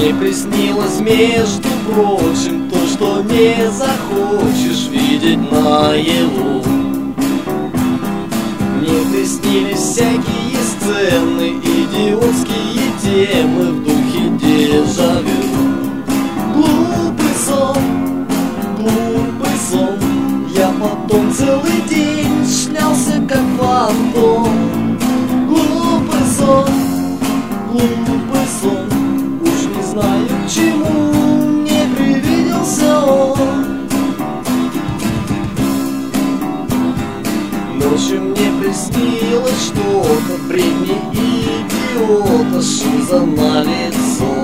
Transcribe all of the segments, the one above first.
Мне приснилось, между прочим, то, что не захочешь видеть наяву. Мне приснились всякие сцены, идиотские темы в духе дежавю. Глупый сон, я потом целый день шлялся как фантом. Глупый сон, уж не знаю, к чему мне привиделся он. Ночью мне приснилось что-то, бредни идиота, шиза на лицо.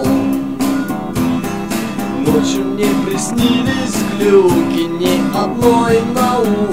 Ночью мне приснились глюки, ни одной науки.